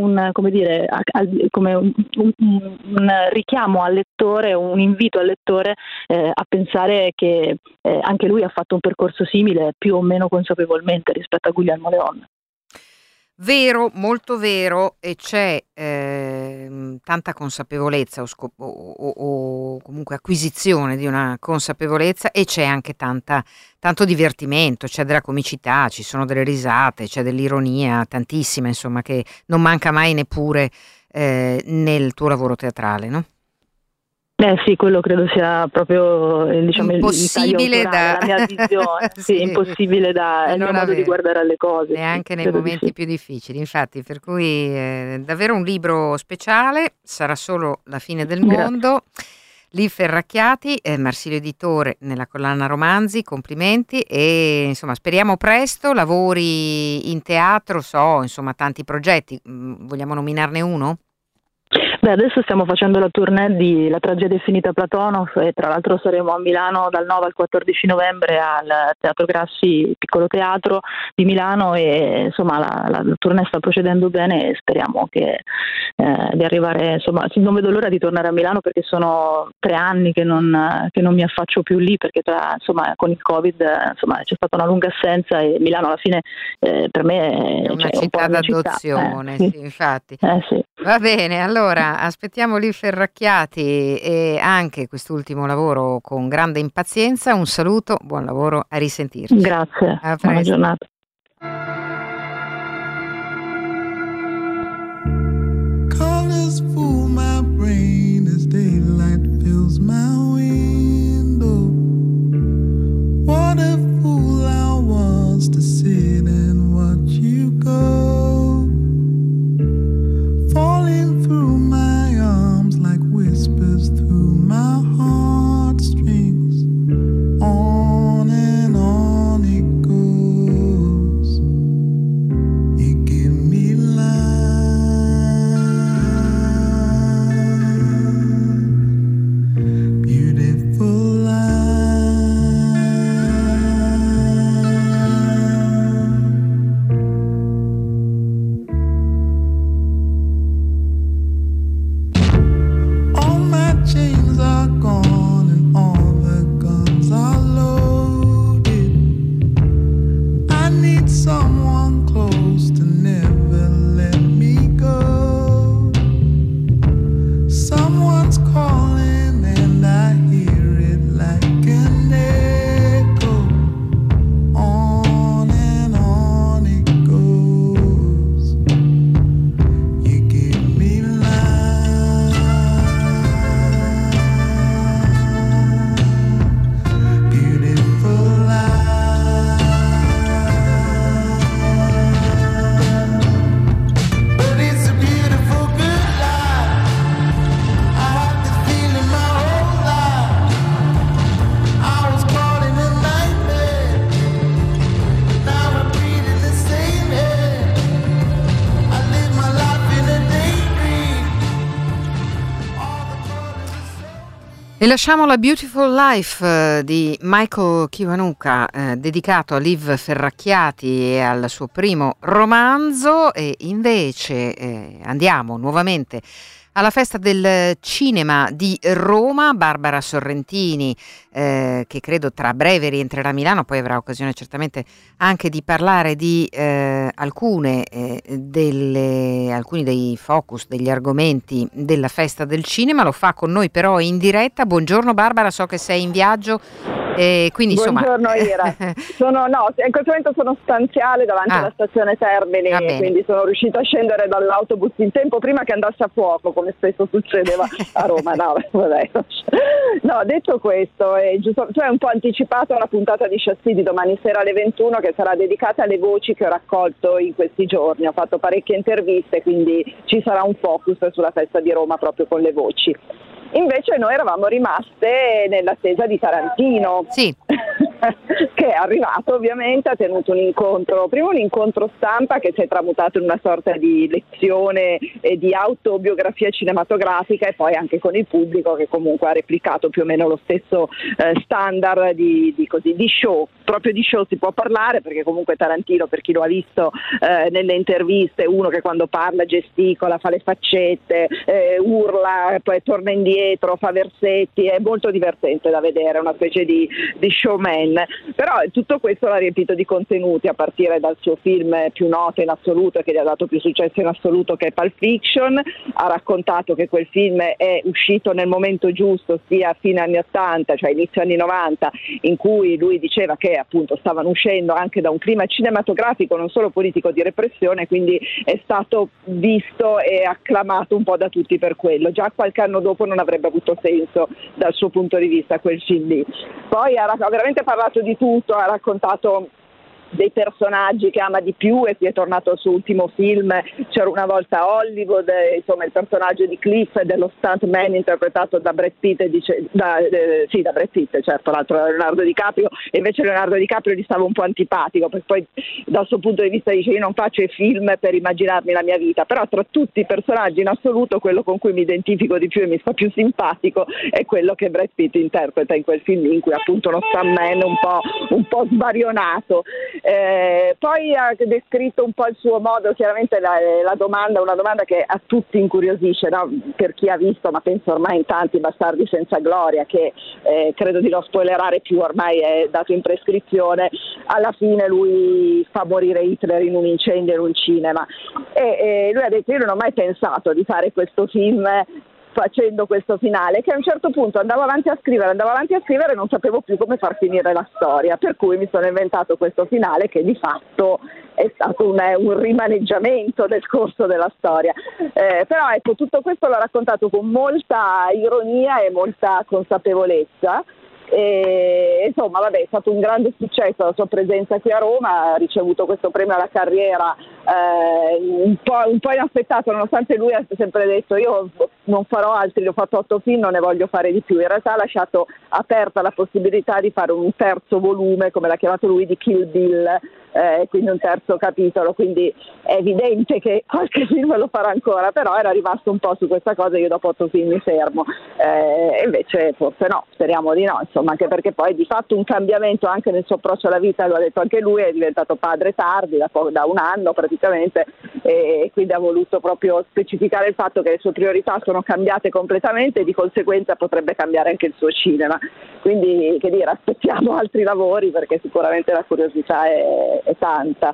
un, come dire, a, a, come un, un, un richiamo al lettore, un invito al lettore eh, a pensare che eh, anche lui ha fatto un percorso simile, più o meno consapevolmente, rispetto a Guglielmo Leon. Vero, molto vero, e c'è eh, tanta consapevolezza o, scop- o, o, o comunque acquisizione di una consapevolezza, e c'è anche tanta, tanto divertimento, c'è della comicità, ci sono delle risate, c'è dell'ironia, tantissima, insomma, che non manca mai neppure eh, nel tuo lavoro teatrale, no? Eh sì, quello credo sia proprio eh, diciamo, impossibile il da... la mia visione, sì, sì, impossibile da è il mio modo di guardare alle cose. Neanche sì, nei momenti sì. più difficili, infatti, per cui eh, davvero un libro speciale, sarà solo la fine del Grazie. mondo. Liv Ferracchiati, eh, Marsilio Editore nella collana romanzi, complimenti, e insomma speriamo presto, lavori in teatro, so, insomma tanti progetti, mm, vogliamo nominarne uno? Beh, adesso stiamo facendo la tournée di La tragedia è finita Platonov, e tra l'altro saremo a Milano dal nove al quattordici novembre al Teatro Grassi, piccolo teatro di Milano, e insomma la, la, la tournée sta procedendo bene e speriamo che eh, di arrivare, insomma non vedo l'ora di tornare a Milano, perché sono tre anni che non, che non mi affaccio più lì, perché tra, insomma con il Covid insomma c'è stata una lunga assenza, e Milano alla fine eh, per me è una cioè, città un d'adozione, città. Eh, sì, sì, infatti. Eh, sì. Va bene, allora aspettiamo Liv Ferracchiati e anche quest'ultimo lavoro con grande impazienza. Un saluto, buon lavoro, a risentirci. Grazie, a buona giornata. Colors fool my brain as daylight fills my window. What a fool I was to sit and watch you go, falling through my arms like whispers through my heartstrings. On and on it goes. You give me life, beautiful life. All my chains are gone and all the guns are loaded. I need someone close to never let me go. Someone's calling and I hear it like an echo. On and on it goes. You give me life, beautiful life. But it's a beautiful good life. I had this feeling my whole life. I was caught in a nightmare. Now I'm breathing the same air. I live my life in a daydream. All the colors are so. E lasciamo la Beautiful Life eh, di Michael Kiwanuka, eh, dedicato a Liv Ferracchiati e al suo primo romanzo, e invece eh, andiamo nuovamente alla Festa del Cinema di Roma. Barbara Sorrentini, eh, che credo tra breve rientrerà a Milano, poi avrà occasione certamente anche di parlare di eh, alcune eh, delle, alcuni dei focus, degli argomenti della Festa del Cinema. Lo fa con noi però in diretta. Buongiorno Barbara, so che sei in viaggio. E quindi, Buongiorno insomma... Ira, sono, no, in questo momento sono stanziale davanti Ah. alla stazione Termini, Va bene. quindi sono riuscita a scendere dall'autobus in tempo prima che andasse a fuoco, come spesso succedeva a Roma. No, vabbè. No, detto questo, è giusto, cioè un po' anticipato la puntata di Chassis di domani sera alle ventuno, che sarà dedicata alle voci che ho raccolto in questi giorni. Ho fatto parecchie interviste, quindi ci sarà un focus sulla Festa di Roma proprio con le voci. Invece noi eravamo rimaste nell'attesa di Tarantino. Sì. che è arrivato ovviamente, ha tenuto un incontro, prima un incontro stampa che si è tramutato in una sorta di lezione e di autobiografia cinematografica, e poi anche con il pubblico che comunque ha replicato più o meno lo stesso eh, standard di, di, così, di show. Proprio di show si può parlare, perché comunque Tarantino, per chi lo ha visto eh, nelle interviste, uno che quando parla gesticola, fa le faccette, eh, urla, poi torna indietro, fa versetti, è molto divertente da vedere, una specie di, di showman. Però tutto questo l'ha riempito di contenuti, a partire dal suo film più noto in assoluto e che gli ha dato più successo in assoluto, che è Pulp Fiction. Ha raccontato che quel film è uscito nel momento giusto, sia a fine anni ottanta, cioè inizio anni novanta, in cui lui diceva che appunto stavano uscendo anche da un clima cinematografico, non solo politico, di repressione, quindi è stato visto e acclamato un po' da tutti per quello. Già qualche anno dopo non avrebbe avuto senso dal suo punto di vista quel film lì. Poi ha, ha veramente parlato di tutto, ha raccontato dei personaggi che ama di più, e qui è tornato al suo ultimo film C'era una volta a Hollywood, e, insomma il personaggio di Cliff e dello stuntman interpretato da Brad Pitt, e dice, da, eh, sì da Brad Pitt, certo, l'altro era Leonardo DiCaprio, e invece Leonardo DiCaprio gli stava un po' antipatico, perché poi dal suo punto di vista dice: io non faccio i film per immaginarmi la mia vita, però tra tutti i personaggi in assoluto quello con cui mi identifico di più e mi sta più simpatico è quello che Brad Pitt interpreta in quel film, in cui appunto uno stuntman un po', un po' svarionato. Eh, poi ha descritto un po' il suo modo, chiaramente la, la domanda, una domanda che a tutti incuriosisce, no? Per chi ha visto, ma penso ormai in tanti, Bastardi senza gloria, che eh, credo di non spoilerare più, ormai è dato in prescrizione. Alla fine lui fa morire Hitler in un incendio in un cinema, e, e lui ha detto: io non ho mai pensato di fare questo film facendo questo finale, che a un certo punto andavo avanti a scrivere, andavo avanti a scrivere e non sapevo più come far finire la storia, per cui mi sono inventato questo finale che di fatto è stato un, un rimaneggiamento del corso della storia. Eh, però ecco, tutto questo l'ho raccontato con molta ironia e molta consapevolezza. E, insomma, vabbè, è stato un grande successo la sua presenza qui a Roma, ha ricevuto questo premio alla carriera eh, un, po', un po' inaspettato, nonostante lui ha sempre detto: io non farò altri, ho fatto otto film, non ne voglio fare di più. In realtà ha lasciato aperta la possibilità di fare un terzo volume, come l'ha chiamato lui, di Kill Bill, eh, quindi un terzo capitolo, quindi è evidente che qualche film lo farà ancora, però era rimasto un po' su questa cosa: io dopo otto film mi fermo, eh, invece forse no, speriamo di no, insomma, anche perché poi di fatto un cambiamento anche nel suo approccio alla vita, lo ha detto anche lui, è diventato padre tardi, da, da un anno praticamente, e quindi ha voluto proprio specificare il fatto che le sue priorità sono cambiate completamente e di conseguenza potrebbe cambiare anche il suo cinema. Quindi, che dire, aspettiamo altri lavori, perché sicuramente la curiosità è, è tanta.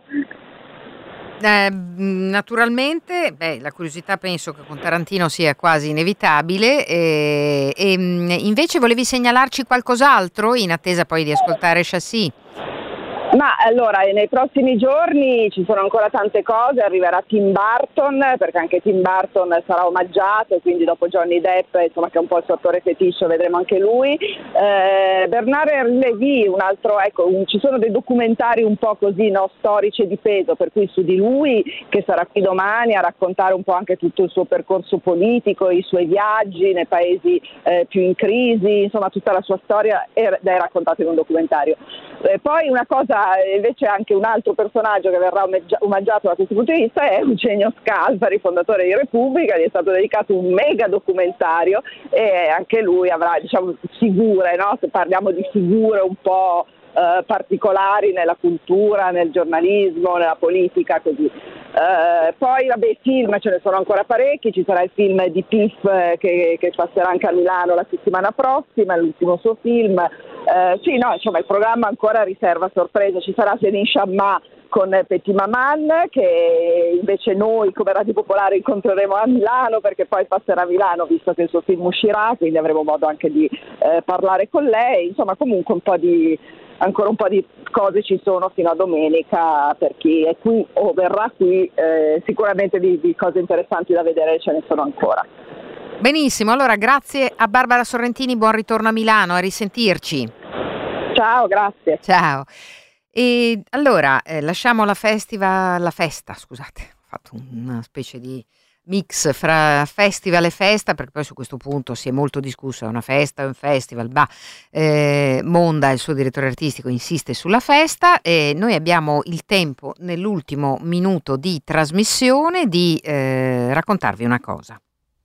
Eh, naturalmente, beh, la curiosità penso che con Tarantino sia quasi inevitabile, e, e invece volevi segnalarci qualcos'altro in attesa poi di ascoltare Chassis? Ma allora, nei prossimi giorni ci sono ancora tante cose, arriverà Tim Burton, perché anche Tim Burton sarà omaggiato, quindi dopo Johnny Depp, insomma, che è un po' il suo attore feticcio, vedremo anche lui. Eh, Bernard Lévy, un altro, ecco, un, ci sono dei documentari un po' così, no, storici e di peso, per cui su di lui, che sarà qui domani a raccontare un po' anche tutto il suo percorso politico, i suoi viaggi nei paesi eh, più in crisi, insomma tutta la sua storia è, è raccontata in un documentario. Eh, poi una cosa, invece, anche un altro personaggio che verrà omaggiato da questo punto di vista è Eugenio Scalfari, fondatore di Repubblica. Gli è stato dedicato un mega documentario, e anche lui avrà, diciamo, figure, no? Se parliamo di figure un po' eh, particolari nella cultura, nel giornalismo, nella politica, così. Uh, poi vabbè, film ce ne sono ancora parecchi, ci sarà il film di Piff eh, che, che passerà anche a Milano la settimana prossima, l'ultimo suo film. Uh, sì, no, insomma il programma ancora riserva sorprese, ci sarà Céline Sciamma con Petit Maman, che invece noi come Radio Popolare incontreremo a Milano, perché poi passerà a Milano visto che il suo film uscirà, quindi avremo modo anche di eh, parlare con lei. Insomma, comunque un po' di ancora un po' di cose ci sono fino a domenica, per chi è qui o verrà qui, eh, sicuramente di, di cose interessanti da vedere ce ne sono ancora. Benissimo, allora grazie a Barbara Sorrentini, buon ritorno a Milano, a risentirci. Ciao, grazie. Ciao. E allora eh, lasciamo la festival, la festa, scusate, ho fatto una specie di mix fra festival e festa, perché poi su questo punto si è molto discusso, è una festa o un festival. Bah, eh, Monda, il suo direttore artistico, insiste sulla festa e noi abbiamo il tempo nell'ultimo minuto di trasmissione di eh, raccontarvi una cosa.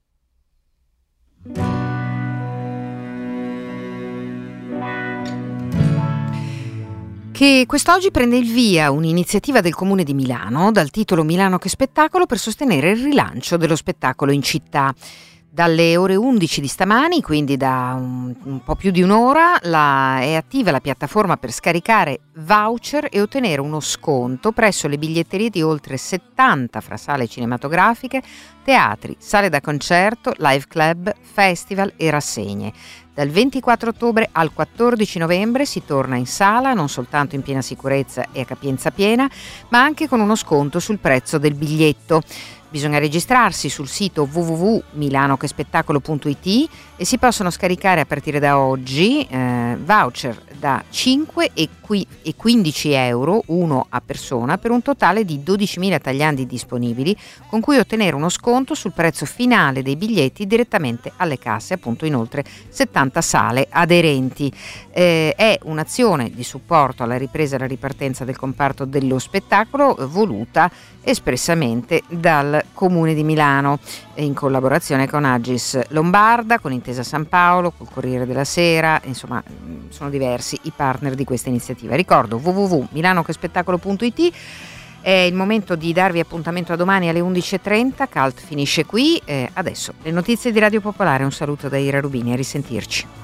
Che quest'oggi prende il via un'iniziativa del Comune di Milano dal titolo Milano che spettacolo per sostenere il rilancio dello spettacolo in città. Dalle ore undici di stamani, quindi da un, un po' più di un'ora, la, è attiva la piattaforma per scaricare voucher e ottenere uno sconto presso le biglietterie di oltre settanta fra sale cinematografiche, teatri, sale da concerto, live club, festival e rassegne. Dal ventiquattro ottobre al quattordici novembre si torna in sala non soltanto in piena sicurezza e a capienza piena, ma anche con uno sconto sul prezzo del biglietto. Bisogna registrarsi sul sito w w w punto milano che spettacolo punto i t e si possono scaricare a partire da oggi eh, voucher da cinque e quindici euro, uno a persona, per un totale di dodicimila tagliandi disponibili, con cui ottenere uno sconto sul prezzo finale dei biglietti direttamente alle casse, appunto in oltre settanta sale aderenti. Eh, è un'azione di supporto alla ripresa e alla ripartenza del comparto dello spettacolo eh, voluta espressamente dal Comune di Milano in collaborazione con Agis Lombarda, con Intesa San Paolo, col Corriere della Sera, insomma sono diversi i partner di questa iniziativa. Ricordo w w w punto milano che spettacolo punto i t. È il momento di darvi appuntamento a domani alle undici e trenta. Cult finisce qui. Eh, adesso le notizie di Radio Popolare. Un saluto da Ira Rubini, a risentirci.